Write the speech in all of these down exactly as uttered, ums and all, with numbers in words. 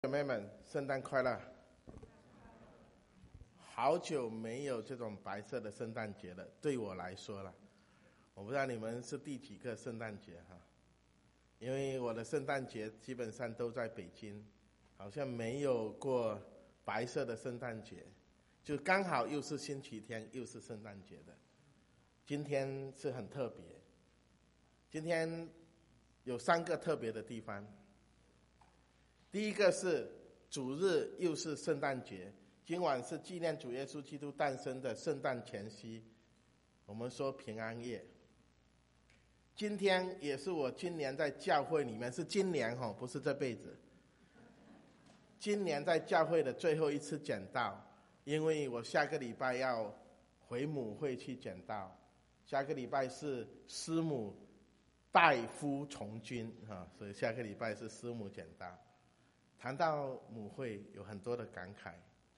姐妹们，圣诞快乐！好久没有这种白色的圣诞节了，对我来说了。我不知道你们是第几个圣诞节哈？因为我的圣诞节基本上都在北京，好像没有过白色的圣诞节，就刚好又是星期天，又是圣诞节的。今天是很特别，今天有三个特别的地方。第一个是主日又是圣诞节，今晚是纪念主耶稣基督诞生的圣诞前夕，我们说平安夜。今天也是我今年在教会里面，是今年哦，不是这辈子，今年在教会的最后一次讲道，因为我下个礼拜要回母会去讲道，下个礼拜是师母代夫从军啊，所以下个礼拜是师母讲道。谈到母会，有很多的感慨。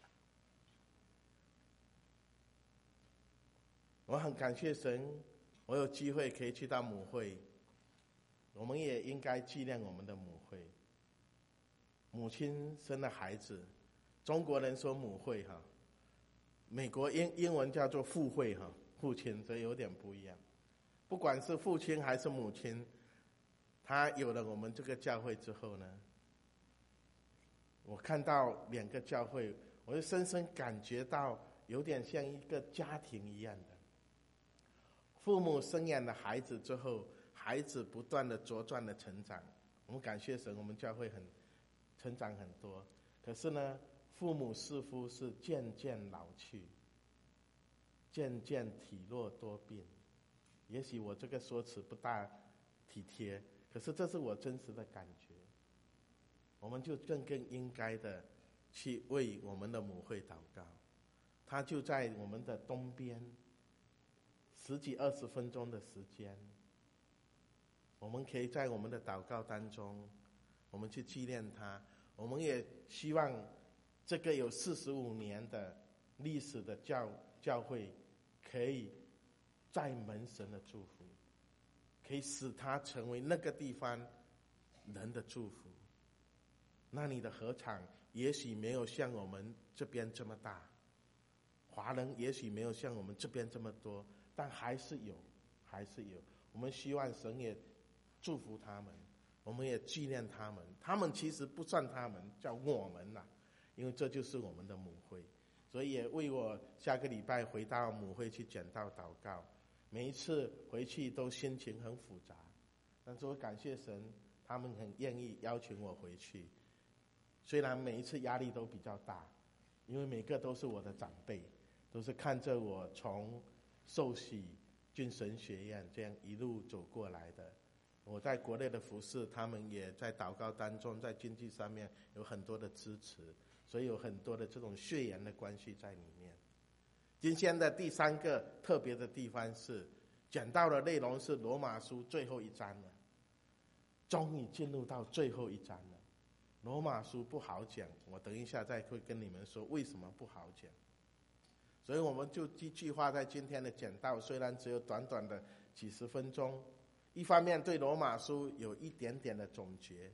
我很感谢神，我有机会可以去到母会。我们也应该纪念我们的母会。母亲生了孩子，中国人说母会哈，美国英英文叫做父会哈，父亲，所以有点不一样。不管是父亲还是母亲，他有了我们这个教会之后呢，我看到两个教会，我就深深感觉到有点像一个家庭一样的。父母生养了孩子之后，孩子不断的茁壮的成长，我们感谢神，我们教会很成长很多。可是呢，父母似乎是渐渐老去，渐渐体弱多病。也许我这个说辞不大体贴，可是这是我真实的感觉。我们就更更应该的去为我们的母会祷告。它就在我们的东边，十几二十分钟的时间，我们可以在我们的祷告当中，我们去纪念它。我们也希望这个有四十五年的历史的教教会，可以再蒙神的祝福，可以使它成为那个地方人的祝福。那里的合场也许没有像我们这边这么大，华人也许没有像我们这边这么多，但还是有，还是有。我们希望神也祝福他们，我们也纪念他们。他们其实不算他们，叫我们啦，因为这就是我们的母会。所以也为我下个礼拜回到母会去讲道祷告。每一次回去都心情很复杂，但是我感谢神，他们很愿意邀请我回去。虽然每一次压力都比较大，因为每个都是我的长辈，都是看着我从受洗进神学院这样一路走过来的。我在国内的服事，他们也在祷告当中，在经济上面有很多的支持，所以有很多的这种血缘的关系在里面。今天的第三个特别的地方是，讲到的内容是罗马书最后一章了，终于进入到最后一章了。罗马书不好讲，我等一下再会跟你们说为什么不好讲。所以我们就几句话在今天的讲道，虽然只有短短的几十分钟，一方面对罗马书有一点点的总结，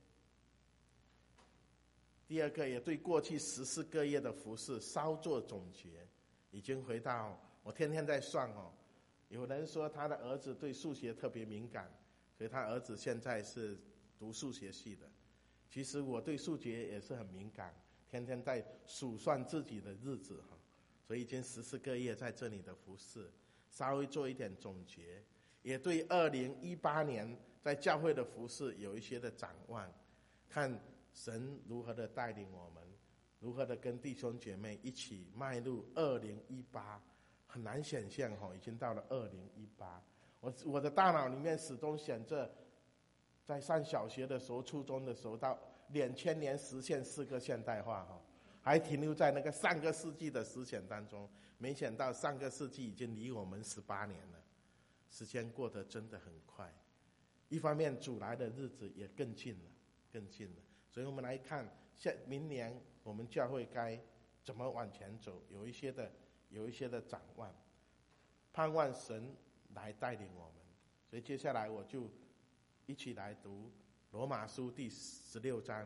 第二个也对过去十四个月的服事稍作总结。已经回到我天天在算哦，有人说他的儿子对数学特别敏感，所以他儿子现在是读数学系的。其实我对数学也是很敏感，天天在数算自己的日子哈，所以已经十四个月在这里的服事，稍微做一点总结，也对二零一八年在教会的服事有一些的展望，看神如何的带领我们，如何的跟弟兄姐妹一起迈入二零一八，很难想象哈，已经到了二零一八，我我的大脑里面始终想着。在上小学的时候，初中的时候，到两千年实现四个现代化哈，还停留在那个上个世纪的思想当中。没想到上个世纪已经离我们十八年了，时间过得真的很快。一方面主来的日子也更近了，更近了。所以我们来看，下明年我们教会该怎么往前走，有一些的有一些的展望，盼望神来带领我们。所以接下来我就一起来读罗马书第十六章。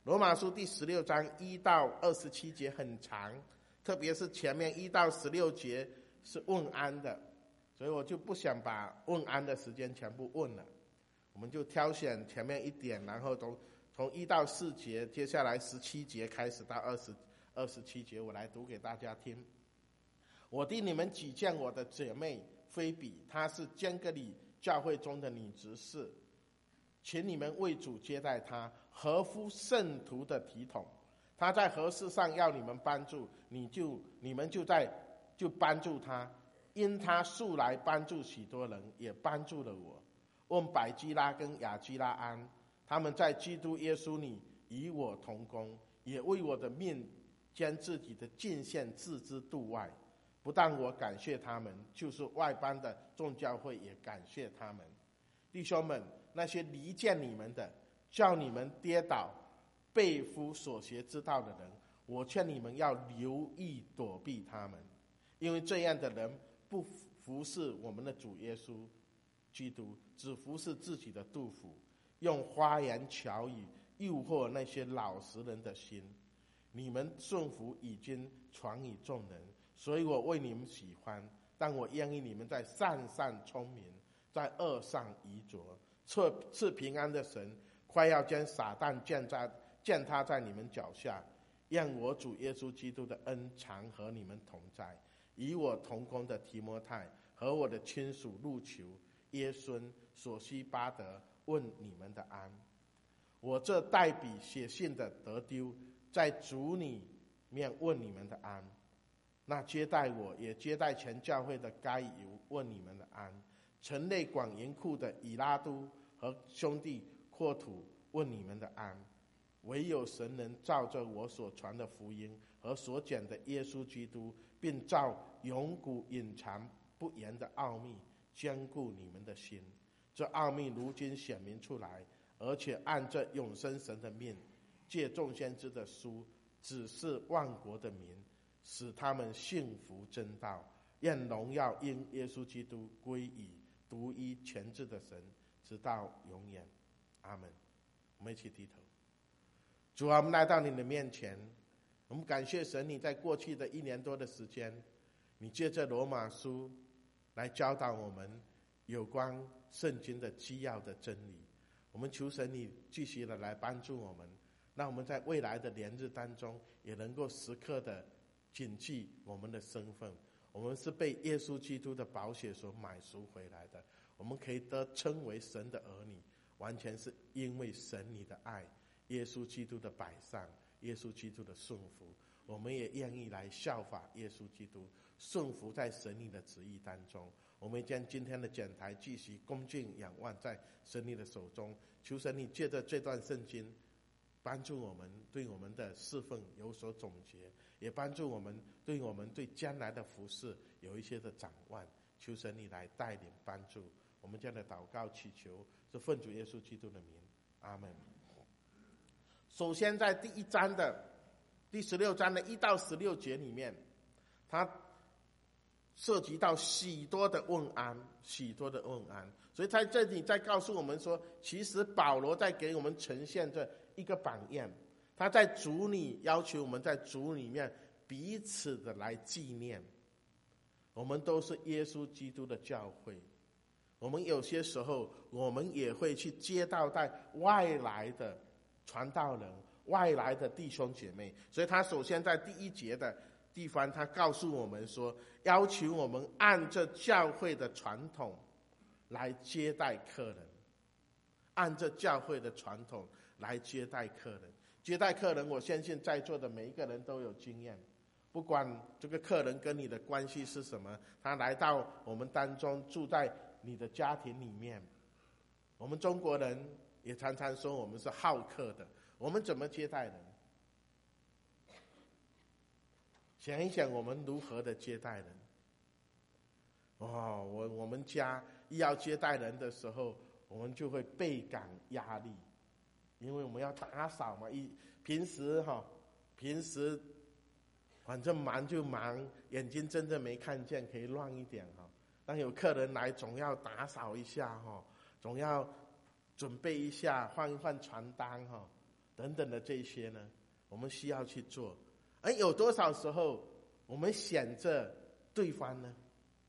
罗马书第十六章一到二十七节很长，特别是前面一到十六节是问安的，所以我就不想把问安的时间全部问了，我们就挑选前面一点，然后从从一到四节，接下来十七节开始到二十二十七节，我来读给大家听。我替你们举荐我的姐妹菲比，她是坚革里教会中的女执事，请你们为主接待她，合乎圣徒的体统。她在何事上要你们帮助，你就你们就在就帮助她，因她素来帮助许多人，也帮助了我。问百基拉跟亚基拉安，他们在基督耶稣里与我同工，也为我的命将自己的尽献置之度外。不但我感谢他们，就是外邦的众教会也感谢他们。弟兄们，那些离间你们的，叫你们跌倒背夫所学之道的人，我劝你们要留意躲避他们，因为这样的人不服侍我们的主耶稣基督，只服侍自己的肚腹，用花言巧语诱惑那些老实人的心。你们顺服已经传与众人，所以我为你们喜欢，但我愿意你们在善上聪明，在恶上愚拙。赐赐平安的神快要将撒旦践在践踏在你们脚下，愿我主耶稣基督的恩常和你们同在。与我同工的提摩太和我的亲属路求、耶孙、索西巴德问你们的安。我这代笔写信的得丢，在主里面问你们的安。那接待我也接待全教会的该犹问你们的安。城内广银库的以拉都和兄弟扩土问你们的安。唯有神能照着我所传的福音和所讲的耶稣基督，并照永古隐藏不言的奥秘坚固你们的心。这奥秘如今显明出来，而且按着永生神的命，借众先知的书指示万国的民，使他们信服真道。愿荣耀因耶稣基督归于独一全智的神，直到永远。阿们。我们一起低头。主啊，我们来到你的面前，我们感谢神，你在过去的一年多的时间，你借着罗马书来教导我们有关圣经的基要的真理。我们求神你继续的来帮助我们，让我们在未来的年日当中也能够时刻的谨记我们的身份。我们是被耶稣基督的宝血所买赎回来的，我们可以得称为神的儿女，完全是因为神你的爱，耶稣基督的摆上，耶稣基督的顺服。我们也愿意来效法耶稣基督，顺服在神你的旨意当中。我们将今天的讲台继续恭敬仰望在神你的手中，求神你借着这段圣经帮助我们对我们的侍奉有所总结，也帮助我们对我们对将来的服事有一些的展望。求神你来带领帮助我们，这样的祷告祈求是奉主耶稣基督的名，阿们。首先在第一章的第十六章的一到十六节里面，他涉及到许多的问安，许多的问安。所以在这里在告诉我们说，其实保罗在给我们呈现着一个榜样，他在主里要求我们在主里面彼此的来纪念。我们都是耶稣基督的教会，我们有些时候我们也会去接待在外来的传道人、外来的弟兄姐妹。所以他首先在第一节的地方，他告诉我们说，要求我们按着教会的传统来接待客人，按着教会的传统来接待客人。接待客人，我相信在座的每一个人都有经验，不管这个客人跟你的关系是什么，他来到我们当中，住在你的家庭里面。我们中国人也常常说我们是好客的，我们怎么接待人？想一想我们如何的接待人。哦，我我们家一要接待人的时候，我们就会倍感压力，因为我们要打扫嘛，一平时哈、哦，平时反正忙就忙，眼睛真正没看见，可以乱一点哈、哦。当有客人来，总要打扫一下哈、哦，总要准备一下，换一换传单哈、哦。 等等的这些呢，我们需要去做。而有多少时候我们选择对方呢？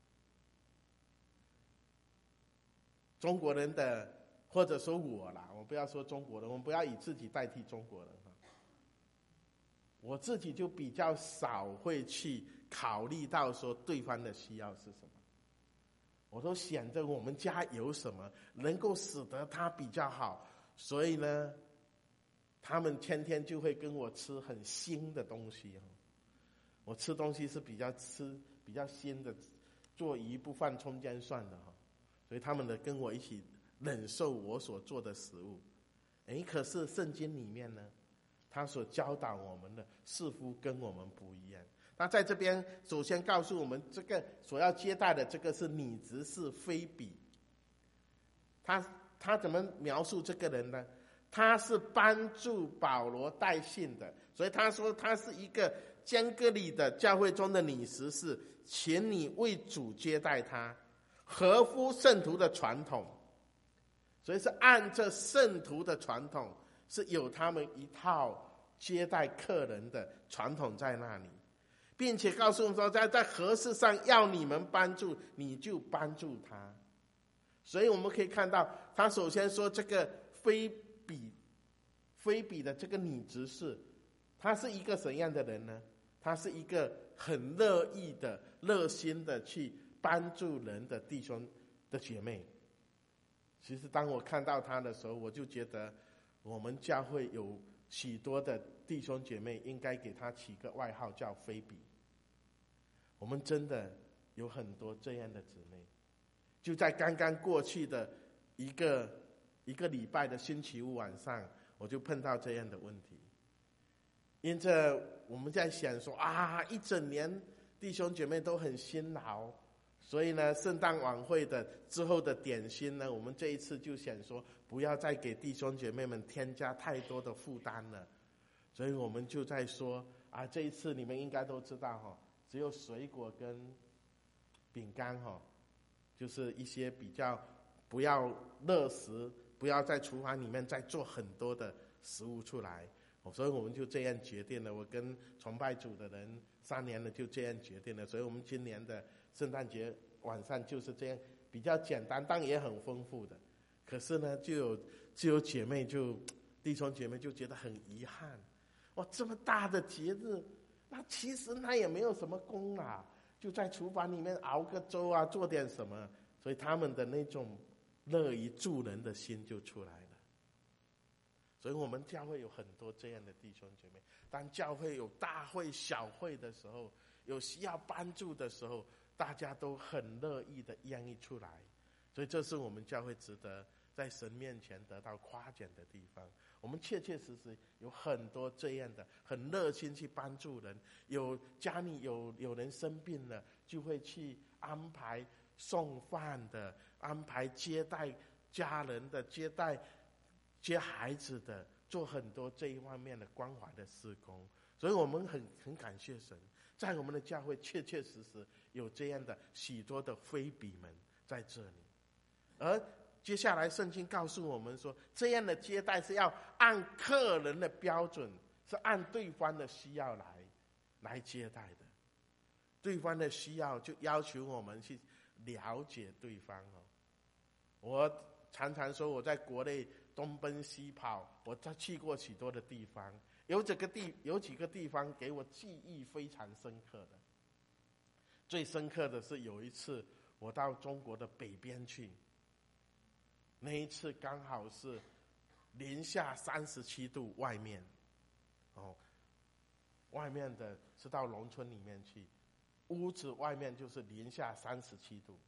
中国人的，或者说我啦，我不要说中国人，我们不要以自己代替中国人。我自己就比较少会去考虑到说对方的需要是什么，我都想着我们家有什么能够使得他比较好，所以呢，他们天天就会跟我吃很腥的东西。我吃东西是比较吃比较鲜的，做鱼不放葱姜蒜的，所以他们呢跟我一起忍受我所做的食物。哎，可是圣经里面呢，他所教导我们的似乎跟我们不一样。那在这边首先告诉我们，这个所要接待的这个是女执事菲比。他他怎么描述这个人呢？他是帮助保罗带信的，所以他说他是一个江哥里的教会中的女执事，请你为主接待他，合乎圣徒的传统。所以是按着圣徒的传统，是有他们一套接待客人的传统在那里，并且告诉我们说，在在合适上要你们帮助，你就帮助他。所以我们可以看到，他首先说这个菲比，菲比的这个女执事，她是一个怎样的人呢？她是一个很乐意的、热心的去帮助人的弟兄的姐妹。其实当我看到她的时候，我就觉得我们教会有许多的弟兄姐妹应该给她起个外号叫菲比。我们真的有很多这样的姊妹。就在刚刚过去的一个一个礼拜的星期五晚上，我就碰到这样的问题。因着我们在想说啊，一整年弟兄姐妹都很辛劳，所以呢，圣诞晚会的之后的点心呢，我们这一次就想说，不要再给弟兄姐妹们添加太多的负担了。所以我们就在说啊，这一次你们应该都知道哈，只有水果跟饼干哈，就是一些比较不要热食，不要在厨房里面再做很多的食物出来。所以我们就这样决定了，我跟崇拜组的人三年了就这样决定了。所以我们今年的圣诞节晚上就是这样，比较简单，但也很丰富的。可是呢，就有就有姐妹就弟兄姐妹就觉得很遗憾，哇，这么大的节日，那其实他也没有什么功啊，就在厨房里面熬个粥啊，做点什么，所以他们的那种乐于助人的心就出来了。所以我们教会有很多这样的弟兄姐妹，当教会有大会小会的时候，有需要帮助的时候，大家都很乐意的愿意出来。所以这是我们教会值得在神面前得到夸奖的地方。我们确确实实有很多这样的很热心去帮助人，有家里有有人生病了，就会去安排送饭的，安排接待家人的，接待接孩子的，做很多这一方面的关怀的事工。所以我们很很感谢神，在我们的教会确确实实有这样的许多的菲比们在这里。而接下来圣经告诉我们说，这样的接待是要按客人的标准，是按对方的需要来来接待的。对方的需要就要求我们去了解对方哦。我常常说我在国内东奔西跑，我去过许多的地方，有几个地有几个地方给我记忆非常深刻的。最深刻的是有一次我到中国的北边去，那一次刚好是零下三十七度，外面哦，外面的是到农村里面去，屋子外面就是零下三十七度。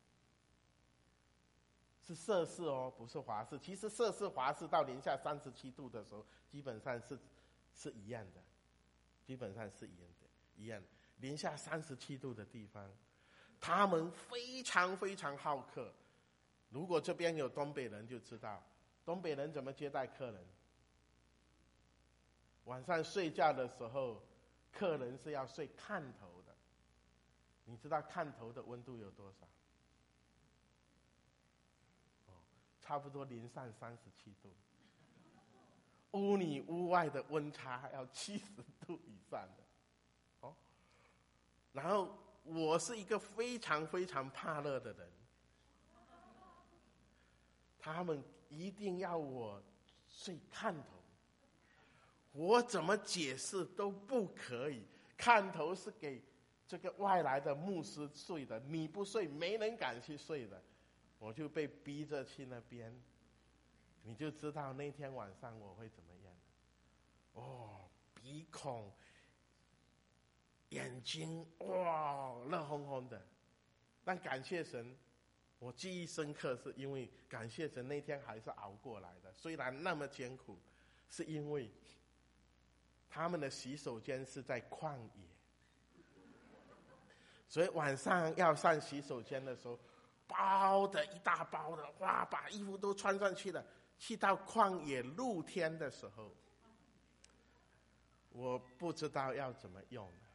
是摄氏哦，不是华氏。其实摄氏华氏到零下三十七度的时候，基本上是是一样的，基本上是一样的，一样的。零下三十七度的地方，他们非常非常好客。如果这边有东北人就知道，东北人怎么接待客人。晚上睡觉的时候，客人是要睡炕头的。你知道炕头的温度有多少？差不多零上三十七度。 屋里屋外的温差要七十度以上的，哦，然后我是一个非常非常怕热的人，他们一定要我睡炕头，我怎么解释都不可以。炕头是给这个外来的牧师睡的，你不睡没人敢去睡的，我就被逼着去那边，你就知道那天晚上我会怎么样。哦，鼻孔、眼睛，哇，热烘烘的。但感谢神，我记忆深刻，是因为感谢神那天还是熬过来的。虽然那么艰苦，是因为他们的洗手间是在旷野，所以晚上要上洗手间的时候，包的一大包的，哇，把衣服都穿上去了。去到旷野露天的时候，我不知道要怎么用了，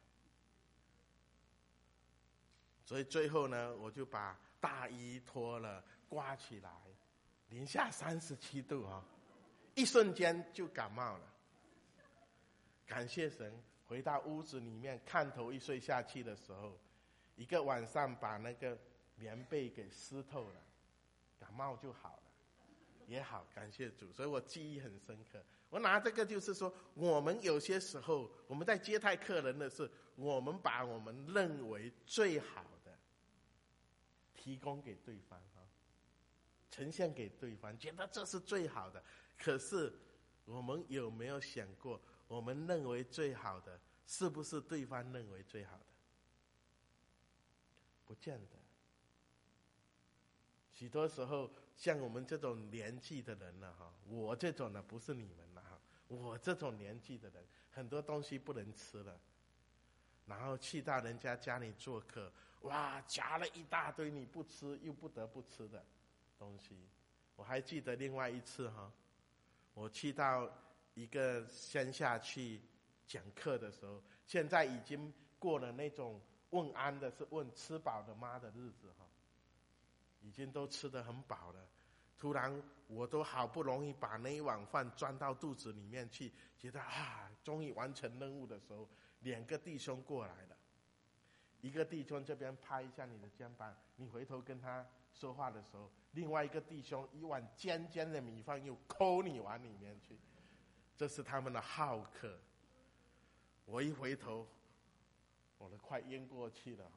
所以最后呢，我就把大衣脱了，刮起来，零下三十七度啊、哦，一瞬间就感冒了。感谢神，回到屋子里面，看头一睡下去的时候，一个晚上把那个棉被给湿透了，感冒就好了，也好，感谢主。所以我记忆很深刻。我拿这个就是说，我们有些时候我们在接待客人的是，我们把我们认为最好的提供给对方，呈现给对方，觉得这是最好的。可是我们有没有想过，我们认为最好的是不是对方认为最好的？不见得。许多时候像我们这种年纪的人了哈，我这种呢不是你们了哈，我这种年纪的人很多东西不能吃了，然后去到人家家里做客，哇，夹了一大堆你不吃又不得不吃的东西。我还记得另外一次哈，我去到一个乡下去讲课的时候，现在已经过了那种问安的是问吃饱了吗的日子哈，已经都吃得很饱了。突然我都好不容易把那一碗饭装到肚子里面去，觉得啊，终于完成任务的时候，两个弟兄过来了。一个弟兄这边拍一下你的肩膀，你回头跟他说话的时候，另外一个弟兄一碗尖尖的米饭又抠你碗里面去，这是他们的好客。我一回头，我都快晕过去了。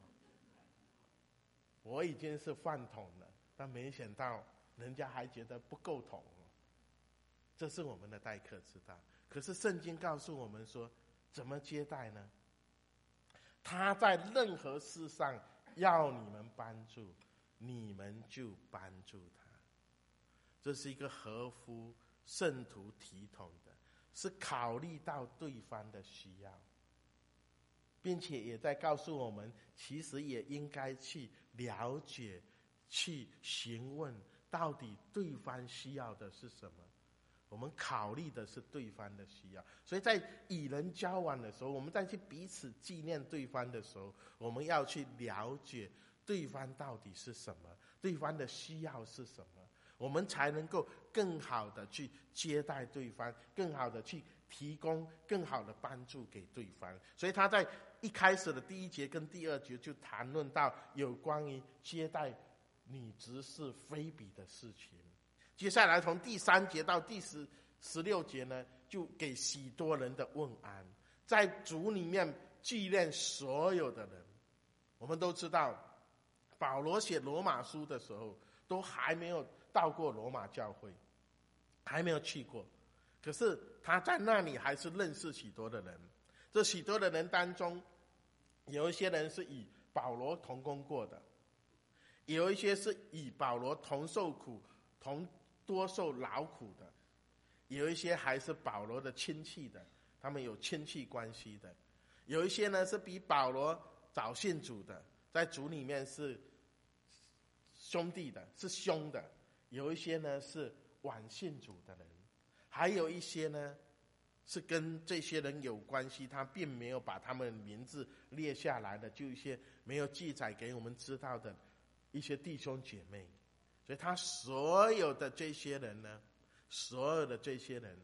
我已经是饭桶了，但没想到人家还觉得不够桶。这是我们的待客之道。可是圣经告诉我们说，怎么接待呢？他在任何事上要你们帮助，你们就帮助他。这是一个合乎圣徒体统的，是考虑到对方的需要，并且也在告诉我们，其实也应该去了解、去询问，到底对方需要的是什么。我们考虑的是对方的需要，所以在与人交往的时候，我们再去彼此纪念对方的时候，我们要去了解对方到底是什么，对方的需要是什么，我们才能够更好的去接待对方，更好的去提供更好的帮助给对方。所以他在一开始的第一节跟第二节就谈论到有关于接待女执事菲比的事情。接下来从第三节到第十十六节呢，就给许多人的问安，在主里面纪念所有的人。我们都知道，保罗写罗马书的时候，都还没有到过罗马教会，还没有去过。可是他在那里还是认识许多的人。这许多的人当中，有一些人是与保罗同工过的，有一些是与保罗同受苦、同多受劳苦的，有一些还是保罗的亲戚的，他们有亲戚关系的，有一些呢是比保罗早信主的，在主里面是兄弟的，是兄的，有一些呢是晚信主的人，还有一些呢是跟这些人有关系，他并没有把他们的名字列下来的，就一些没有记载给我们知道的一些弟兄姐妹。所以他所有的这些人呢，所有的这些人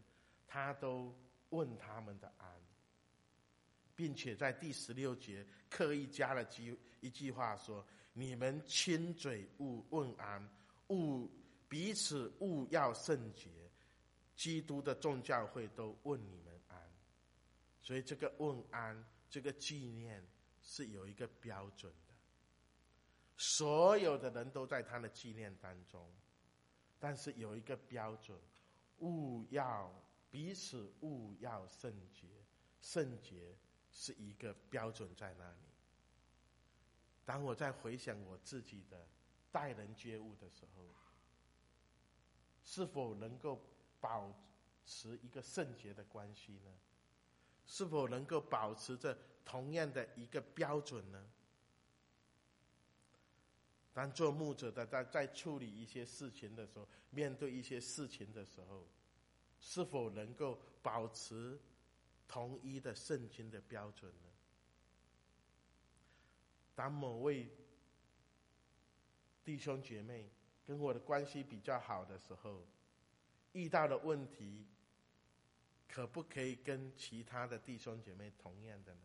他都问他们的安，并且在第十六节刻意加了一句话说：你们亲嘴勿问安，勿彼此勿要圣洁，基督的众教会都问你们安。所以这个问安，这个纪念是有一个标准的，所有的人都在他的纪念当中，但是有一个标准，勿要彼此勿要圣洁，圣洁是一个标准在那里。当我在回想我自己的待人接物的时候，是否能够保持一个圣洁的关系呢？是否能够保持着同样的一个标准呢？当做牧者的在在处理一些事情的时候，面对一些事情的时候，是否能够保持同一的圣经的标准呢？当某位弟兄姐妹跟我的关系比较好的时候，遇到的问题可不可以跟其他的弟兄姐妹同样的呢？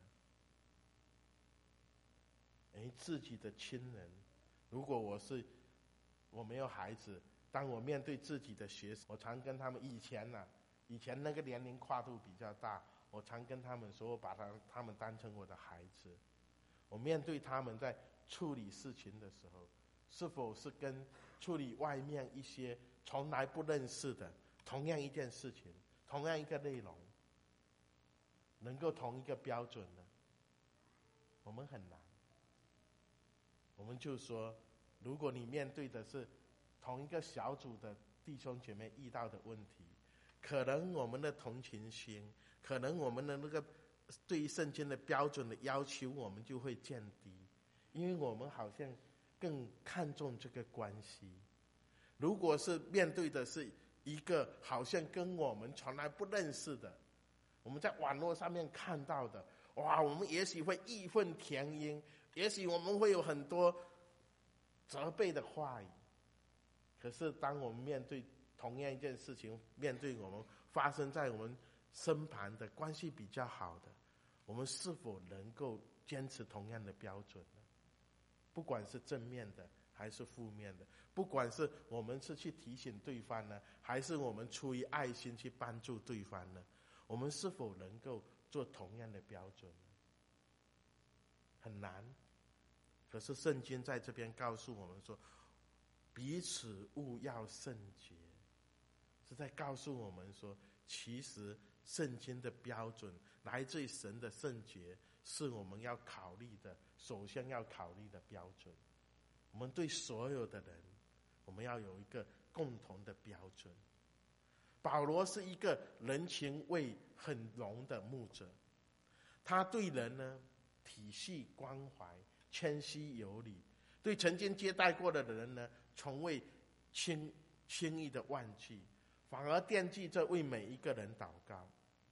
诶，自己的亲人，如果我是我没有孩子，当我面对自己的学生，我常跟他们以前呢、啊，以前那个年龄跨度比较大，我常跟他们说，我把他他们当成我的孩子。我面对他们在处理事情的时候，是否是跟处理外面一些从来不认识的同样一件事情，同样一个内容，能够同一个标准呢？我们很难。我们就说，如果你面对的是同一个小组的弟兄姐妹遇到的问题，可能我们的同情心，可能我们的那个对于圣经的标准的要求，我们就会降低，因为我们好像更看重这个关系。如果是面对的是一个好像跟我们从来不认识的，我们在网络上面看到的，哇，我们也许会义愤填膺，也许我们会有很多责备的话语。可是当我们面对同样一件事情，面对我们发生在我们身旁的关系比较好的，我们是否能够坚持同样的标准呢？不管是正面的还是负面的，不管是我们是去提醒对方呢，还是我们出于爱心去帮助对方呢，我们是否能够做同样的标准呢？很难。可是圣经在这边告诉我们说，彼此勿要圣洁，是在告诉我们说，其实圣经的标准来自于神的圣洁，是我们要考虑的，首先要考虑的标准。我们对所有的人，我们要有一个共同的标准。保罗是一个人情味很浓的牧者，他对人呢体恤关怀，谦虚有礼，对曾经接待过的人呢，从未轻轻易的忘记，反而惦记着为每一个人祷告。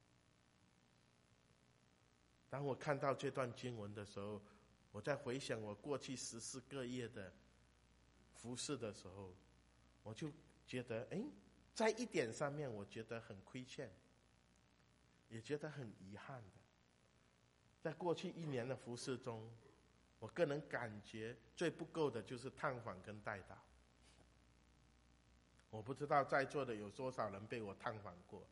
当我看到这段经文的时候，我在回想我过去十四个月的服事的时候，我就觉得，哎，在一点上面我觉得很亏欠，也觉得很遗憾的。在过去一年的服事中，我个人感觉最不够的就是探访跟代祷。我不知道在座的有多少人被我探访过，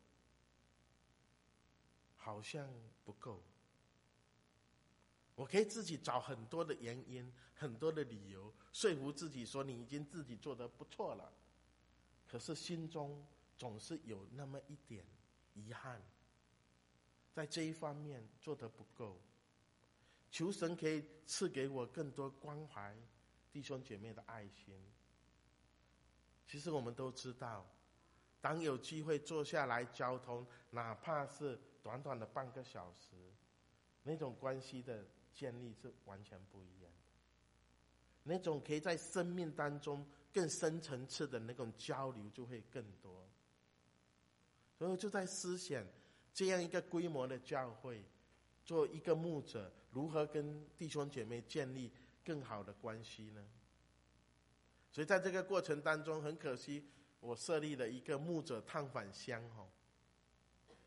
好像不够。我可以自己找很多的原因，很多的理由，说服自己说你已经自己做得不错了，可是心中总是有那么一点遗憾，在这一方面做得不够。求神可以赐给我更多关怀弟兄姐妹的爱心。其实我们都知道，当有机会坐下来交通，哪怕是短短的半个小时，那种关系的建立是完全不一样的。那种可以在生命当中更深层次的那种交流就会更多。所以我就在思想，这样一个规模的教会，做一个牧者，如何跟弟兄姐妹建立更好的关系呢？所以在这个过程当中，很可惜我设立了一个牧者探访箱。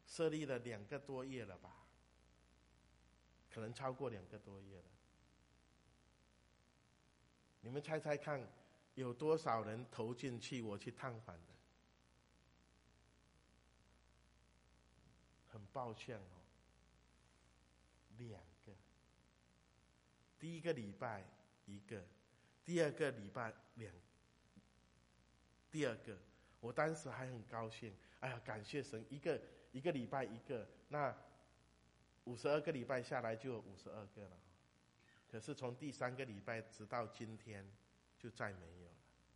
设立了两个多月了吧，可能超过两个多月了。你们猜猜看，有多少人投进去我去探访的？很抱歉哦，两个。第一个礼拜一个，第二个礼拜两，第二个，我当时还很高兴，哎呀，感谢神，一个一个礼拜一个，那五十二个礼拜下来就有五十二个了。可是从第三个礼拜直到今天，就再没有了。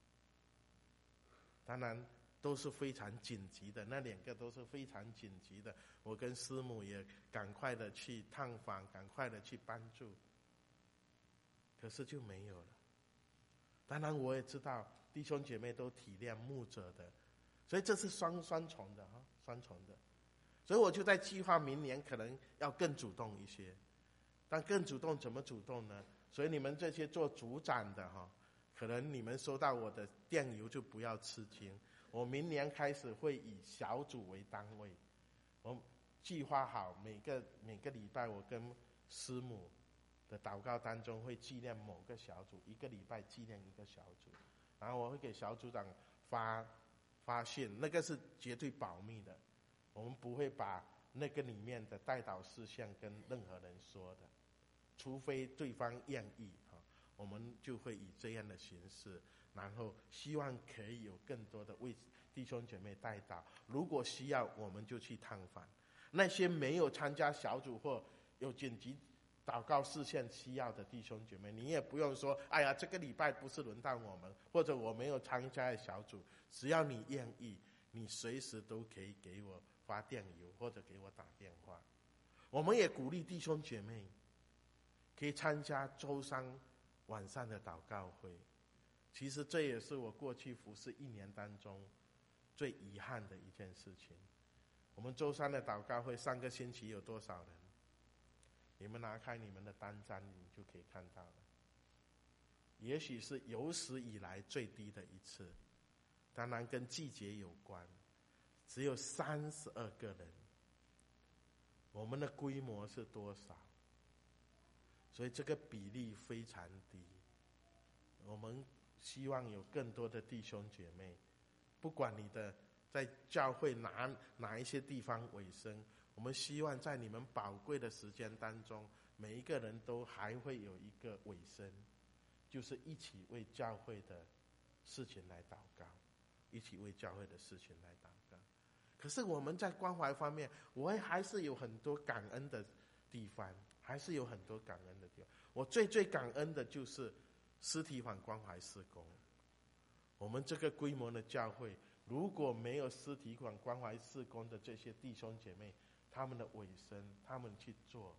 当然都是非常紧急的，那两个都是非常紧急的。我跟师母也赶快的去探访，赶快的去帮助，可是就没有了。当然我也知道弟兄姐妹都体谅牧者的，所以这是双双重的哈，双重的。所以我就在计划明年可能要更主动一些。但更主动怎么主动呢？所以你们这些做组长的哈，可能你们收到我的电邮就不要吃惊。我明年开始会以小组为单位，我计划好每个每个礼拜我跟师母的祷告当中会纪念某个小组，一个礼拜纪念一个小组，然后我会给小组长发发信，那个是绝对保密的，我们不会把那个里面的代祷事项跟任何人说的，除非对方愿意，我们就会以这样的形式，然后希望可以有更多的为弟兄姐妹代祷，如果需要我们就去探访。那些没有参加小组或有紧急祷告事项需要的弟兄姐妹，你也不用说哎呀这个礼拜不是轮到我们，或者我没有参加小组，只要你愿意，你随时都可以给我发电邮或者给我打电话。我们也鼓励弟兄姐妹可以参加周三晚上的祷告会，其实这也是我过去服侍一年当中最遗憾的一件事情。我们周三的祷告会上个星期有多少人？你们拿开你们的单张，你就可以看到了。也许是有史以来最低的一次，当然跟季节有关，只有三十二个人。我们的规模是多少？所以这个比例非常低。我们希望有更多的弟兄姐妹，不管你的在教会哪哪一些地方委身，我们希望在你们宝贵的时间当中，每一个人都还会有一个委身，就是一起为教会的事情来祷告，一起为教会的事情来祷告。可是我们在关怀方面，我还是有很多感恩的地方，还是有很多感恩的地方。我最最感恩的就是尸体反关怀事工。我们这个规模的教会，如果没有尸体反关怀事工的这些弟兄姐妹，他们的委身，他们去做，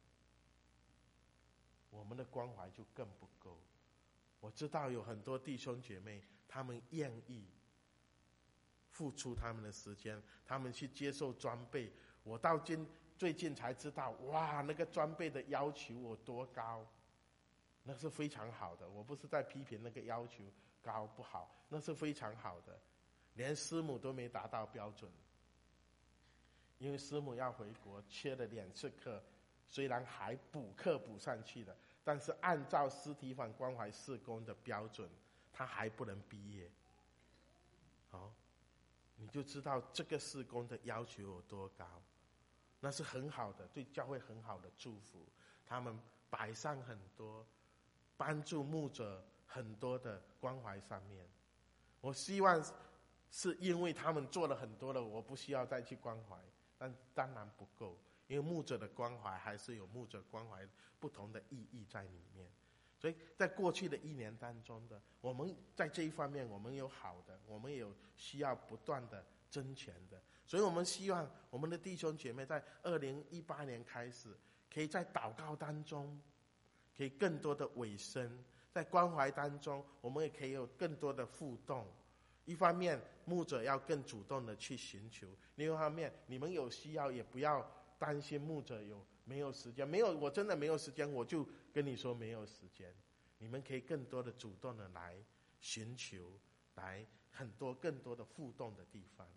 我们的关怀就更不够。我知道有很多弟兄姐妹，他们愿意付出他们的时间，他们去接受装备。我到今最近才知道，哇，那个装备的要求有多高，那是非常好的。我不是在批评那个要求高不好，那是非常好的。连师母都没达到标准，因为师母要回国，缺了两次课，虽然还补课补上去了，但是按照尸体反关怀事工的标准，他还不能毕业。好，你就知道这个事工的要求有多高。那是很好的，对教会很好的祝福。他们摆上很多帮助牧者很多的关怀上面。我希望是因为他们做了很多了，我不需要再去关怀，但当然不够，因为牧者的关怀还是有牧者关怀不同的意义在里面。所以在过去的一年当中的，我们在这一方面我们有好的，我们有需要不断的增强的。所以我们希望我们的弟兄姐妹在二零一八年开始，可以在祷告当中可以更多的委身，在关怀当中我们也可以有更多的互动。一方面牧者要更主动的去寻求，另一方面你们有需要也不要担心牧者有没有时间，没有，我真的没有时间，我就跟你说没有时间。你们可以更多的主动的来寻求，来很多更多的互动的地方。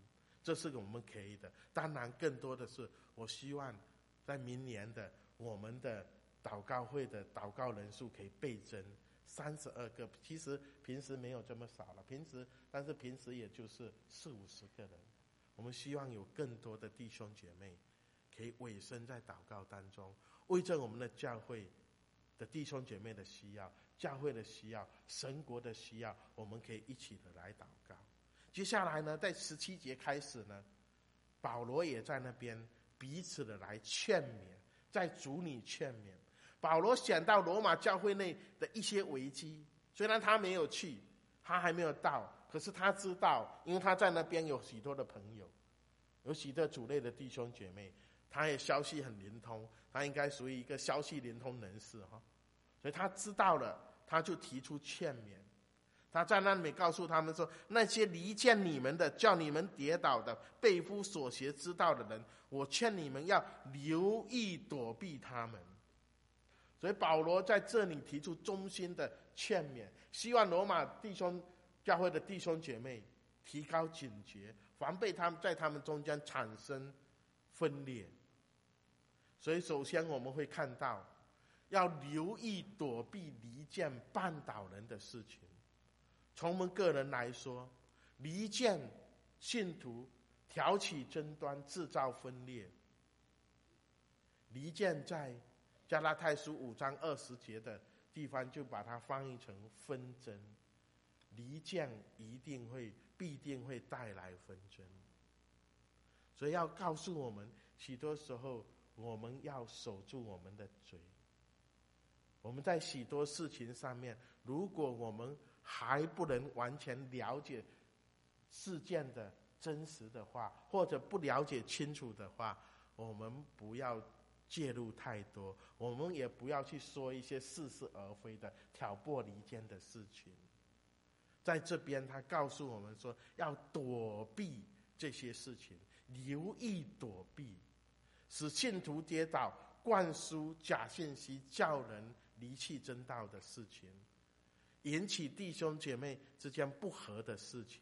这是我们可以的。当然更多的是我希望在明年的我们的祷告会的祷告人数可以倍增，三十二个，其实平时没有这么少了，平时但是平时也就是四五十个人。我们希望有更多的弟兄姐妹可以委身在祷告当中，为着我们的教会的弟兄姐妹的需要，教会的需要，神国的需要，我们可以一起的来祷告。接下来呢，在十七节开始呢，保罗也在那边彼此的来劝勉，在主里劝勉。保罗想到罗马教会内的一些危机，虽然他没有去，他还没有到，可是他知道，因为他在那边有许多的朋友，有许多主内的弟兄姐妹，他也消息很灵通，他应该属于一个消息灵通人士哈，所以他知道了，他就提出劝勉。他在那里告诉他们说，那些离间你们的，叫你们跌倒的，背夫所学之道的人，我劝你们要留意躲避他们。所以保罗在这里提出衷心的劝勉，希望罗马弟兄教会的弟兄姐妹提高警觉，防备他们在他们中间产生分裂。所以首先我们会看到，要留意躲避离间绊倒人的事情。从我们个人来说，离间信徒，挑起争端，制造分裂。离间在加拉太书五章二十节的地方就把它翻译成纷争。离间一定会必定会带来纷争，所以要告诉我们，许多时候我们要守住我们的嘴。我们在许多事情上面，如果我们还不能完全了解事件的真实的话，或者不了解清楚的话，我们不要介入太多，我们也不要去说一些似是而非的挑拨离间的事情。在这边他告诉我们说，要躲避这些事情，留意躲避，使信徒跌倒，灌输假信息，叫人离弃真道的事情，引起弟兄姐妹之间不和的事情。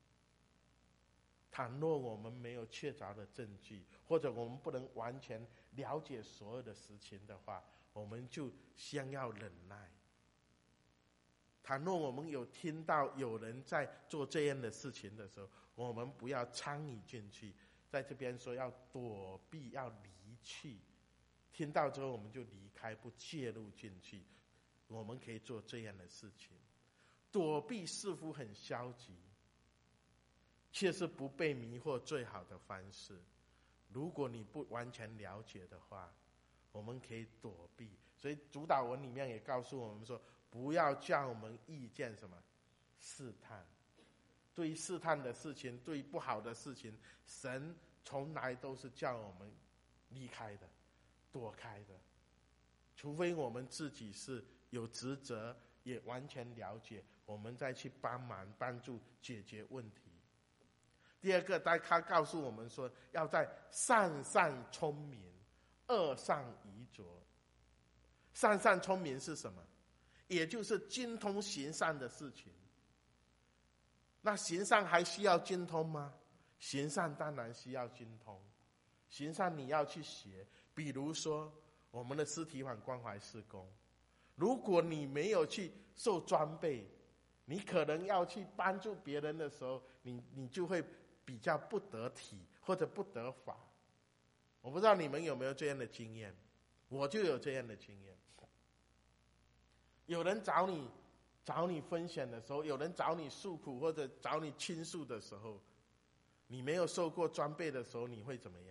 倘若我们没有确凿的证据，或者我们不能完全了解所有的事情的话，我们就先要忍耐。倘若我们有听到有人在做这样的事情的时候，我们不要参与进去。在这边说要躲避，要离去，听到之后我们就离开，不介入进去。我们可以做这样的事情。躲避似乎很消极，却是不被迷惑最好的方式。如果你不完全了解的话，我们可以躲避。所以主导文里面也告诉我们说，不要叫我们遇见什么试探。对于试探的事情，对于不好的事情，神从来都是叫我们离开的，躲开的。除非我们自己是有职责，也完全了解，我们再去帮忙帮助解决问题。第二个，他告诉我们说，要在善善聪明，恶善愚拙。善善聪明是什么？也就是精通行善的事情。那行善还需要精通吗？行善当然需要精通。行善你要去学，比如说我们的肢体缓关怀事工，如果你没有去受装备，你可能要去帮助别人的时候，你你就会比较不得体或者不得法。我不知道你们有没有这样的经验，我就有这样的经验。有人找你找你分享的时候，有人找你诉苦或者找你倾诉的时候，你没有受过装备的时候，你会怎么样？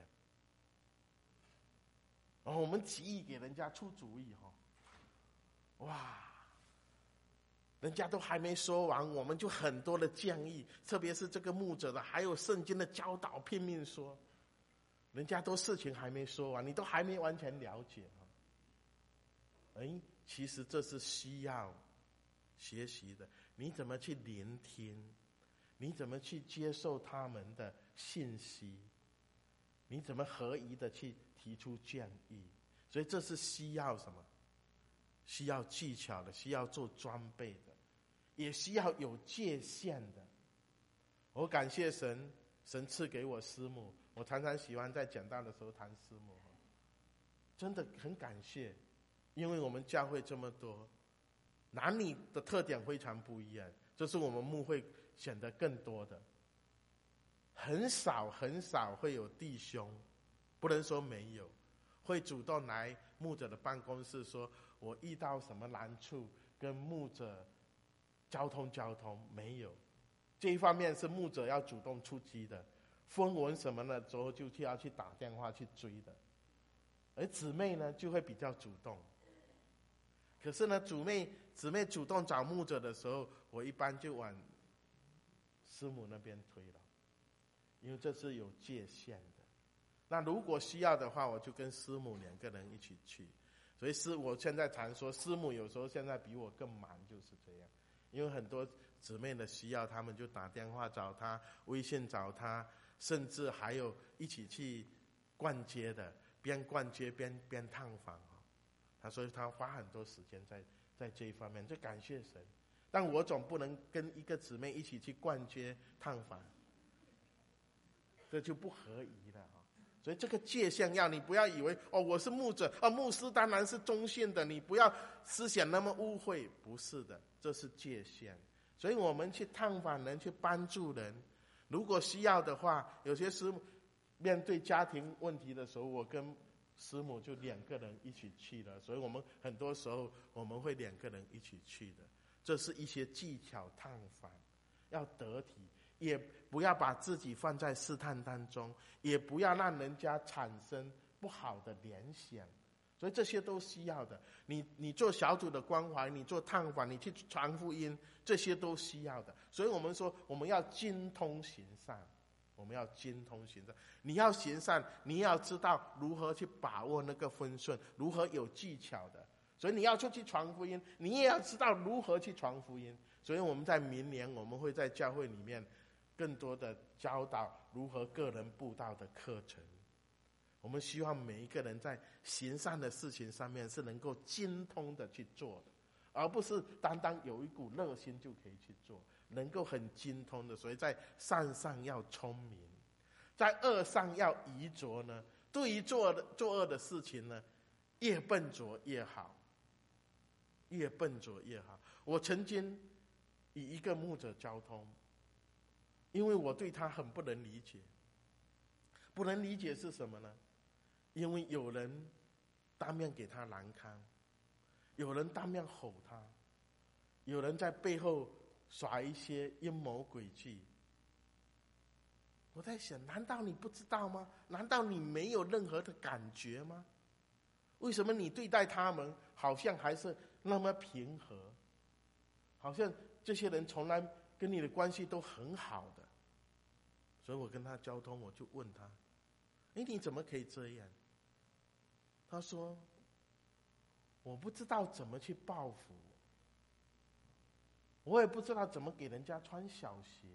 哦，我们提议给人家出主意哈，哇，人家都还没说完，我们就很多的建议，特别是这个牧者的，还有圣经的教导，拼命说，人家都事情还没说完，你都还没完全了解啊。哎，其实这是需要学习的。你怎么去聆听？你怎么去接受他们的信息？你怎么合宜的去提出建议？所以这是需要什么？需要技巧的，需要做装备的，也需要有界限的。我感谢神， 神赐给我师母，我常常喜欢在讲道的时候谈师母，真的很感谢，因为我们教会这么多，男女的特点非常不一样，这是我们牧会显得更多的，很少很少会有弟兄，不能说没有，会主动来牧者的办公室说，我遇到什么难处，跟牧者交通交通，没有。这一方面是牧者要主动出击的，分文什么的之后就去要去打电话去追的，而姊妹呢就会比较主动。可是呢，姊妹姊妹主动找牧者的时候，我一般就往师母那边推了，因为这是有界限的。那如果需要的话，我就跟师母两个人一起去。所以师，我现在常说，师母有时候现在比我更忙，就是这样。因为很多姊妹的需要，他们就打电话找他，微信找他，甚至还有一起去逛街的，边逛街边边探访。他说他花很多时间在在这一方面，就感谢神。但我总不能跟一个姊妹一起去逛街探访，这就不合宜了。所以这个界限要你不要以为哦，我是牧者啊，牧师当然是中性的，你不要思想那么污秽，不是的，这是界限。所以我们去探访人，去帮助人，如果需要的话，有些师母面对家庭问题的时候，我跟师母就两个人一起去了。所以我们很多时候我们会两个人一起去的，这是一些技巧探访，要得体。也不要把自己放在试探当中，也不要让人家产生不好的联想，所以这些都需要的。你你做小组的关怀，你做探访，你去传福音，这些都需要的。所以我们说，我们要精通行善，我们要精通行善。你要行善，你要知道如何去把握那个分寸，如何有技巧的。所以你要出去传福音，你也要知道如何去传福音。所以我们在明年，我们会在教会里面更多的教导如何个人布道的课程。我们希望每一个人在行善的事情上面是能够精通的去做的，而不是单单有一股热心就可以去做，能够很精通的。所以在善上要聪明，在恶上要愚拙呢。对于做的作恶的事情呢，越笨拙越好，越笨拙越好。我曾经与一个牧者交通，因为我对他很不能理解。不能理解是什么呢？因为有人当面给他难堪，有人当面吼他，有人在背后耍一些阴谋诡计。我在想，难道你不知道吗？难道你没有任何的感觉吗？为什么你对待他们好像还是那么平和，好像这些人从来跟你的关系都很好的？所以我跟他交通，我就问他，哎，你怎么可以这样？他说，我不知道怎么去报复，我也不知道怎么给人家穿小鞋。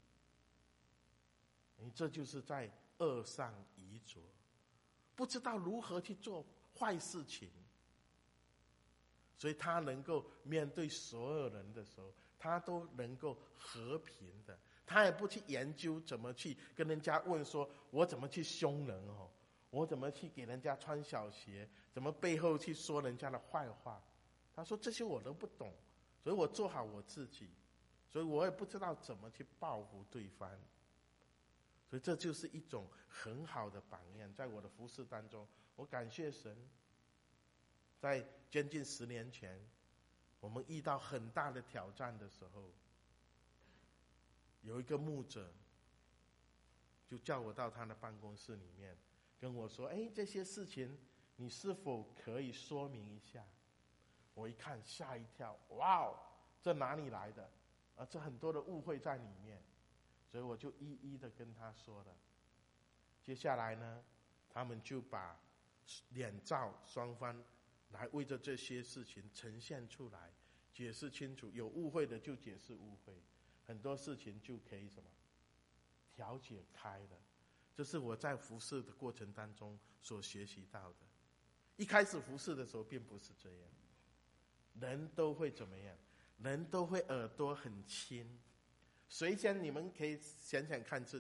你这就是在恶上愚拙，不知道如何去做坏事情。所以他能够面对所有人的时候，他都能够和平的，他也不去研究怎么去跟人家问说，我怎么去凶人哦，我怎么去给人家穿小鞋，怎么背后去说人家的坏话。他说这些我都不懂，所以我做好我自己，所以我也不知道怎么去报复对方。所以这就是一种很好的榜样。在我的服事当中，我感谢神，在将近十年前，我们遇到很大的挑战的时候，有一个牧者就叫我到他的办公室里面，跟我说，哎，这些事情你是否可以说明一下？我一看吓一跳，哇哦，这哪里来的？啊，这很多的误会在里面。所以我就一一的跟他说了。接下来呢，他们就把两造双方来为着这些事情呈现出来，解释清楚，有误会的就解释误会，很多事情就可以什么调解开了。这是我在服事的过程当中所学习到的。一开始服事的时候并不是这样，人都会怎么样？人都会耳朵很轻。谁先你们可以想想看自己，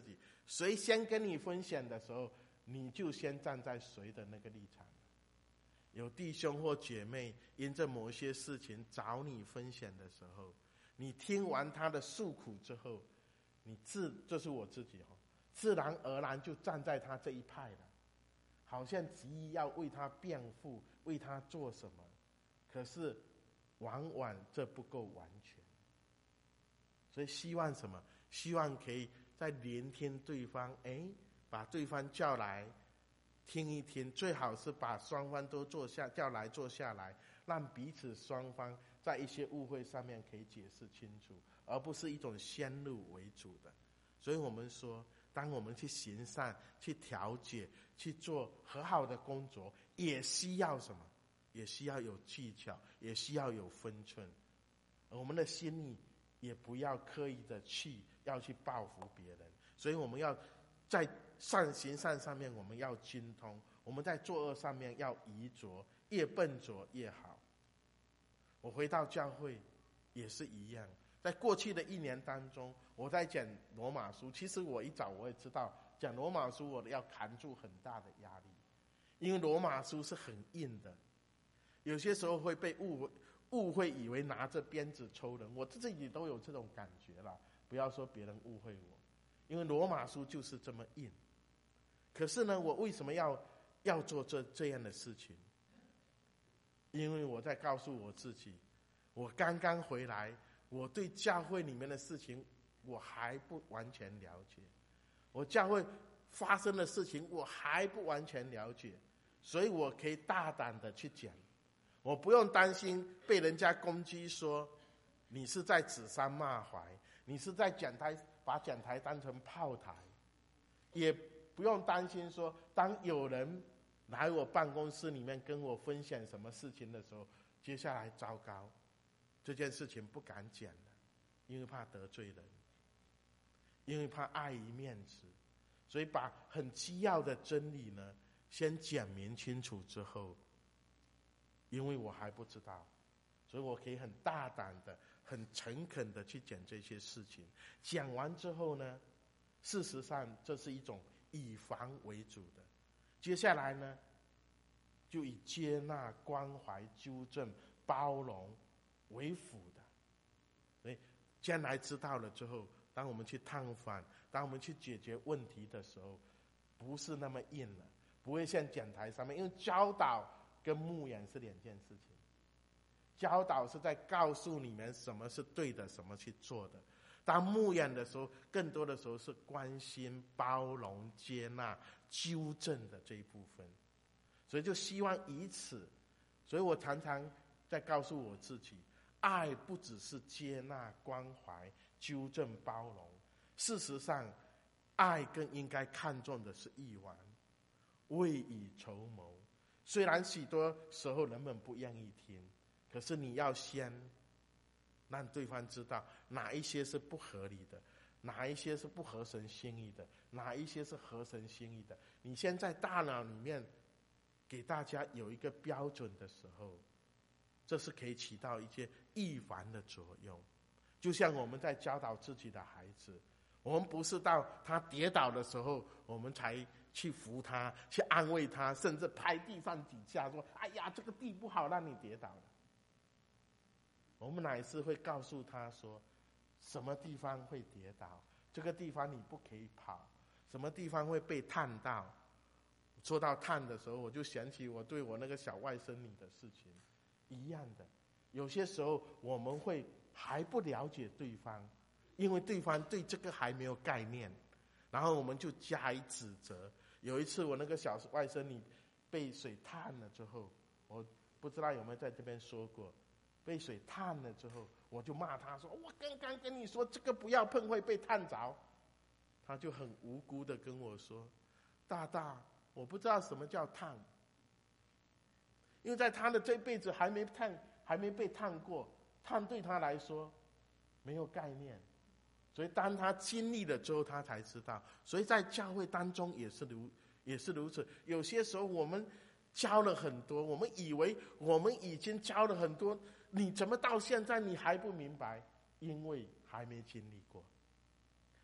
谁先跟你分享的时候，你就先站在谁的那个立场。有弟兄或姐妹因着某些事情找你分享的时候，你听完他的诉苦之后，你自这是我自己哦，自然而然就站在他这一派了，好像急于要为他辩护，为他做什么。可是往往这不够完全，所以希望什么？希望可以在聆听对方，哎，把对方叫来听一听，最好是把双方都坐下，叫来坐下来，让彼此双方在一些误会上面可以解释清楚，而不是一种先入为主的。所以我们说，当我们去行善、去调解、去做和好的工作，也需要什么？也需要有技巧，也需要有分寸。而我们的心里也不要刻意的去要去报复别人。所以我们要在善行善上面我们要精通，我们在作恶上面要愚拙，越笨拙越好。我回到教会也是一样，在过去的一年当中，我在讲罗马书，其实我一早我也知道讲罗马书我要扛住很大的压力，因为罗马书是很硬的，有些时候会被误会误会以为拿着鞭子抽人，我自己都有这种感觉了，不要说别人误会我，因为罗马书就是这么硬。可是呢，我为什么要要做这这样的事情？因为我在告诉我自己，我刚刚回来，我对教会里面的事情我还不完全了解，我教会发生的事情我还不完全了解，所以我可以大胆的去讲，我不用担心被人家攻击说你是在指桑骂槐，你是在讲台把讲台当成炮台，也不用担心说当有人来我办公室里面跟我分享什么事情的时候，接下来糟糕，这件事情不敢讲了，因为怕得罪人，因为怕碍于面子，所以把很基要的真理呢先讲明清楚之后，因为我还不知道，所以我可以很大胆的很诚恳的去讲这些事情。讲完之后呢，事实上这是一种以防为主的，接下来呢就以接纳、关怀、纠正、包容为辅的。所以将来知道了之后，当我们去探访，当我们去解决问题的时候，不是那么硬了，不会像讲台上面，因为教导跟牧养是两件事情。教导是在告诉你们什么是对的，什么去做的。当牧养的时候，更多的时候是关心、包容、接纳、纠正的这一部分。所以就希望以此，所以我常常在告诉我自己，爱不只是接纳、关怀、纠正、包容，事实上爱更应该看重的是义完，未雨绸缪。虽然许多时候人们不愿意听，可是你要先让对方知道哪一些是不合理的，哪一些是不合神心意的，哪一些是合神心意的。你先在大脑里面给大家有一个标准的时候，这是可以起到一些预防的作用。就像我们在教导自己的孩子，我们不是到他跌倒的时候我们才去扶他，去安慰他，甚至拍地上几下说，哎呀这个地不好让你跌倒了。我们乃是会告诉他说什么地方会跌倒，这个地方你不可以跑，什么地方会被烫到。说到烫的时候，我就想起我对我那个小外甥女的事情一样的。有些时候我们会还不了解对方，因为对方对这个还没有概念，然后我们就加以指责。有一次我那个小外甥女被水烫了之后，我不知道有没有在这边说过，被水烫了之后，我就骂他说，我刚刚跟你说这个不要碰会被烫着。他就很无辜的跟我说，大大我不知道什么叫烫，因为在他的这辈子还没烫，还没被烫过，烫对他来说没有概念，所以当他经历了之后他才知道。所以在教会当中也是如也是如此，有些时候我们教了很多，我们以为我们已经教了很多，你怎么到现在你还不明白？因为还没经历过。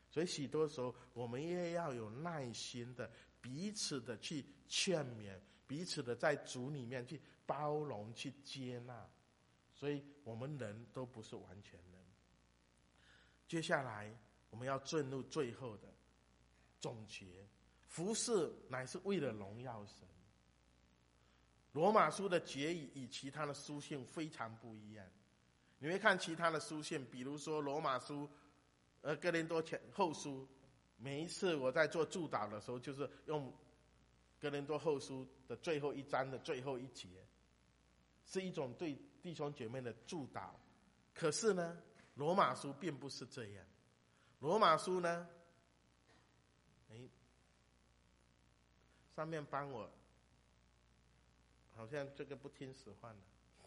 所以许多时候我们也要有耐心的彼此的去劝勉，彼此的在主里面去包容去接纳。所以我们人都不是完全人。接下来我们要进入最后的总结，服事乃是为了荣耀神。罗马书的结语与其他的书信非常不一样。你会看其他的书信，比如说罗马书、呃哥林多前后书，每一次我在做祝祷的时候，就是用哥林多后书的最后一章的最后一节，是一种对弟兄姐妹的祝祷。可是呢，罗马书并不是这样。罗马书呢，哎，上面帮我，好像这个不听使唤了。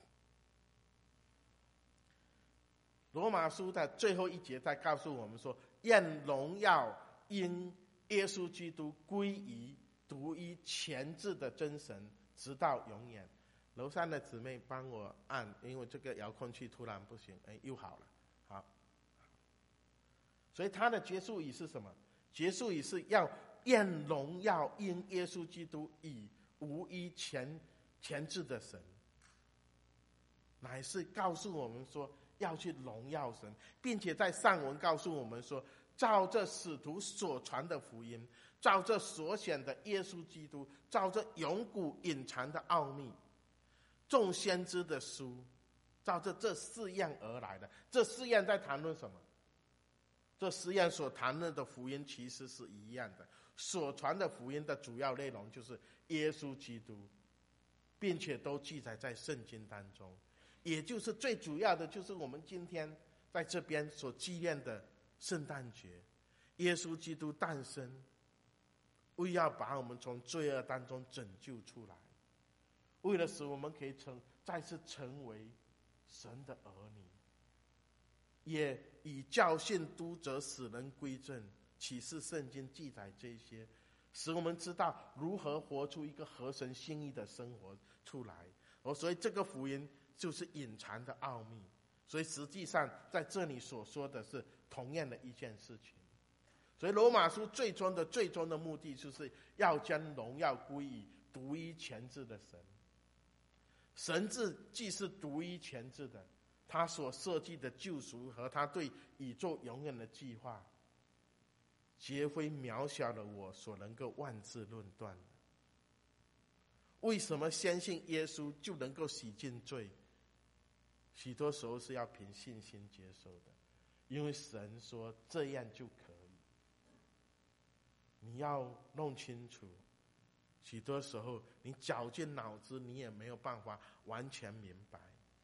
罗马书的最后一节在告诉我们说，愿荣耀因耶稣基督归于独一全智的真神，直到永远。楼上的姊妹帮我按，因为这个遥控器突然不行，哎，又好了，好。所以它的结束语是什么？结束语是要愿荣耀因耶稣基督以无一全全智的神，乃是告诉我们说要去荣耀神，并且在上文告诉我们说，照着使徒所传的福音，照着所显的耶稣基督，照着永古隐藏的奥秘，众先知的书，照着这四样而来的。这四样在谈论什么？这四样所谈论的福音其实是一样的，所传的福音的主要内容就是耶稣基督，并且都记载在圣经当中。也就是最主要的就是我们今天在这边所纪念的圣诞节，耶稣基督诞生，为要把我们从罪恶当中拯救出来，为了使我们可以成再次成为神的儿女，也以教训督责使人归正。启示圣经记载这些，使我们知道如何活出一个合神心意的生活出来。哦，所以这个福音就是隐藏的奥秘，所以实际上在这里所说的是同样的一件事情。所以罗马书最终的最终的目的，就是要将荣耀归于独一全智的神。神智既是独一全智的，他所设计的救赎和他对宇宙永远的计划，绝非渺小的我所能够妄自论断的。为什么相信耶稣就能够洗净罪？许多时候是要凭信心接受的，因为神说这样就可以。你要弄清楚，许多时候你绞尽脑汁，你也没有办法完全明白。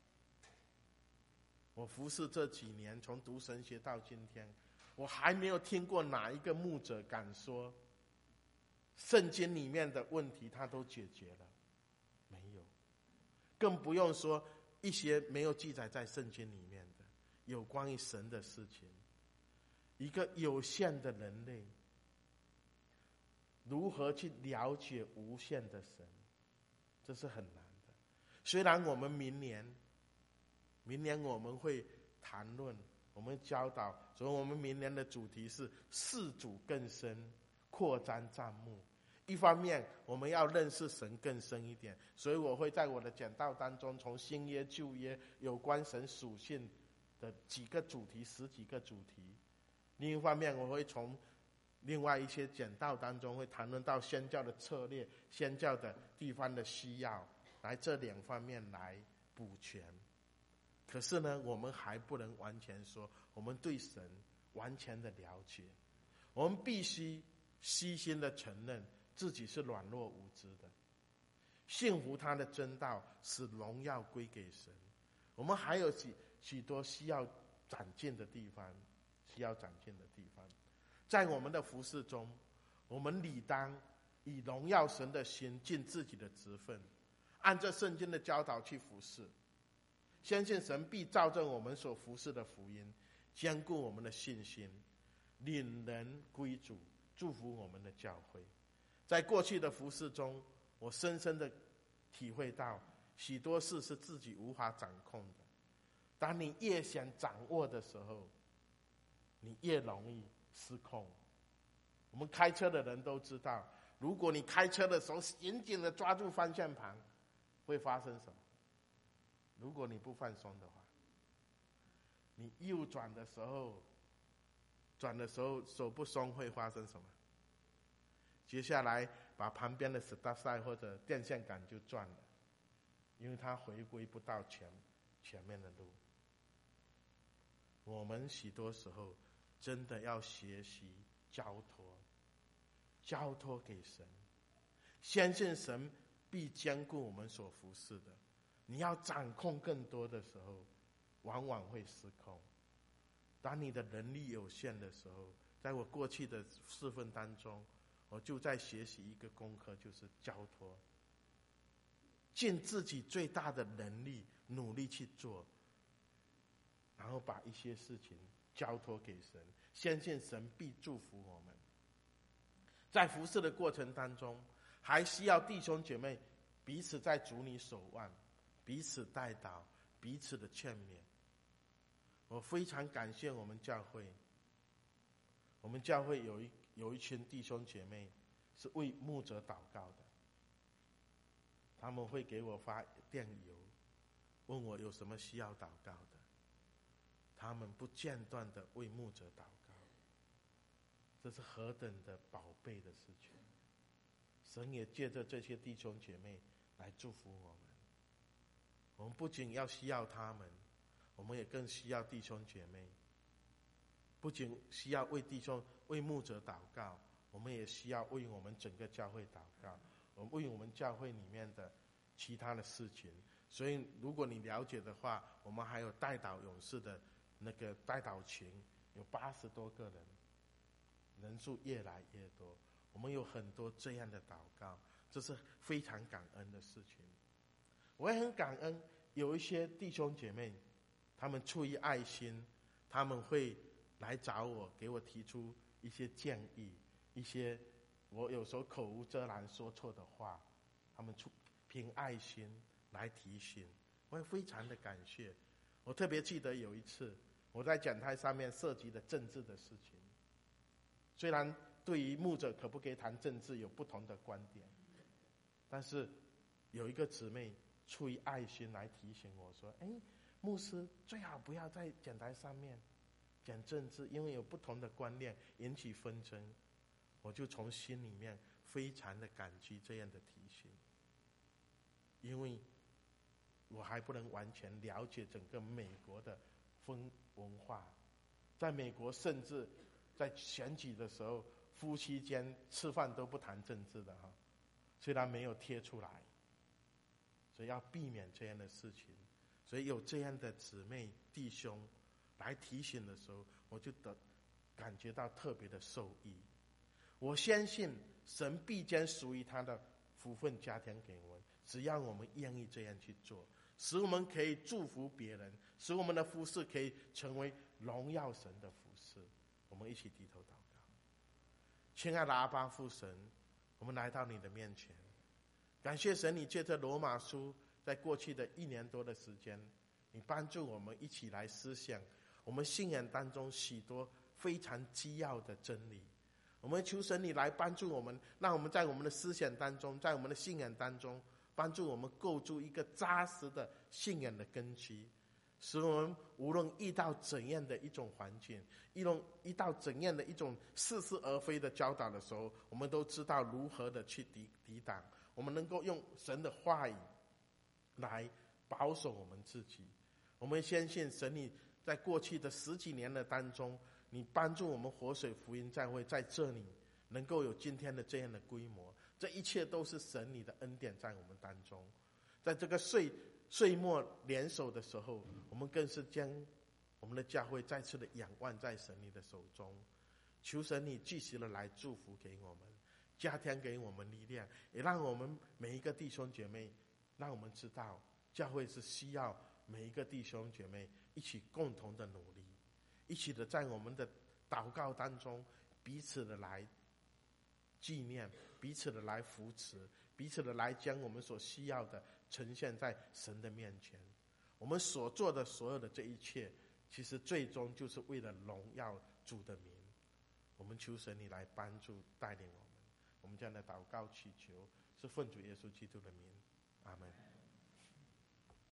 我服侍这几年，从读神学到今天，我还没有听过哪一个牧者敢说圣经里面的问题他都解决了，没有。更不用说一些没有记载在圣经里面的有关于神的事情。一个有限的人类如何去了解无限的神，这是很难的。虽然我们明年明年我们会谈论，我们教导，所以我们明年的主题是视主更深，扩张帐幕。一方面我们要认识神更深一点，所以我会在我的讲道当中，从新约旧约有关神属性的几个主题，十几个主题。另一方面我会从另外一些讲道当中会谈论到宣教的策略，宣教的地方的需要，来这两方面来补全。可是呢，我们还不能完全说我们对神完全的了解，我们必须虚心的承认自己是软弱无知的，信服他的真道，使荣耀归给神。我们还有许许多需要长进的地方，需要长进的地方。在我们的服事中，我们理当以荣耀神的心尽自己的职分，按照圣经的教导去服事，相信神必照着我们所服事的福音，坚固我们的信心，领人归主，祝福我们的教会。在过去的服事中，我深深的体会到许多事是自己无法掌控的。当你越想掌握的时候，你越容易失控。我们开车的人都知道，如果你开车的时候紧紧的抓住方向盘，会发生什么？如果你不放松的话，你右转的时候，转的时候手不松会发生什么？接下来把旁边的 stop sign 或者电线杆就转了，因为它回归不到前前面的路。我们许多时候真的要学习交托，交托给神，相信神必兼顾我们所服侍的。你要掌控更多的时候，往往会失控。当你的能力有限的时候，在我过去的侍奉当中，我就在学习一个功课，就是交托，尽自己最大的能力努力去做，然后把一些事情交托给神，相信神必祝福我们。在服侍的过程当中，还需要弟兄姐妹彼此在主里守望，彼此代祷，彼此的劝勉。我非常感谢我们教会，我们教会有一有一群弟兄姐妹是为牧者祷告的，他们会给我发电邮，问我有什么需要祷告的，他们不间断的为牧者祷告，这是何等的宝贝的事情。神也借着这些弟兄姐妹来祝福我们。我们不仅要需要他们，我们也更需要弟兄姐妹。不仅需要为弟兄、为牧者祷告，我们也需要为我们整个教会祷告，我们为我们教会里面的其他的事情。所以如果你了解的话，我们还有代祷勇士的那个代祷群，有八十多个人，人数越来越多。我们有很多这样的祷告，这是非常感恩的事情。我也很感恩有一些弟兄姐妹，他们出于爱心，他们会来找我，给我提出一些建议，一些我有时候口无遮拦说错的话，他们出凭爱心来提醒，我也非常的感谢。我特别记得有一次我在讲台上面涉及的政治的事情，虽然对于牧者可不可以谈政治有不同的观点，但是有一个姊妹出于爱心来提醒我说，哎，牧师最好不要在讲台上面讲政治，因为有不同的观念引起纷争。我就从心里面非常的感激这样的提醒，因为我还不能完全了解整个美国的风文化。在美国甚至在选举的时候，夫妻间吃饭都不谈政治的哈，虽然没有贴出来，所以要避免这样的事情。所以有这样的姊妹弟兄来提醒的时候，我就得感觉到特别的受益。我相信神必将属于他的福分加添给我们，只要我们愿意这样去做，使我们可以祝福别人，使我们的服事可以成为荣耀神的服事。我们一起低头祷告。亲爱的阿爸父神，我们来到你的面前，感谢神，你借着罗马书在过去的一年多的时间，你帮助我们一起来思想我们信仰当中许多非常基要的真理。我们求神你来帮助我们，让我们在我们的思想当中，在我们的信仰当中，帮助我们构筑一个扎实的信仰的根基，使我们无论遇到怎样的一种环境，遇到遇到怎样的一种似是而非的教导的时候，我们都知道如何的去抵抵挡。我们能够用神的话语来保守我们自己。我们相信神你在过去的十几年的当中，你帮助我们活水福音教会在这里能够有今天的这样的规模，这一切都是神你的恩典在我们当中。在这个岁岁末联手的时候，我们更是将我们的教会再次的仰望在神你的手中，求神你继续的来祝福给我们，加添给我们力量，也让我们每一个弟兄姐妹，让我们知道教会是需要每一个弟兄姐妹一起共同的努力，一起的在我们的祷告当中彼此的来纪念，彼此的来扶持，彼此的来将我们所需要的呈现在神的面前。我们所做的所有的这一切，其实最终就是为了荣耀主的名。 我们求神你来帮助带领我们。我们这样的祷告祈求，是奉主耶稣基督的名，阿门。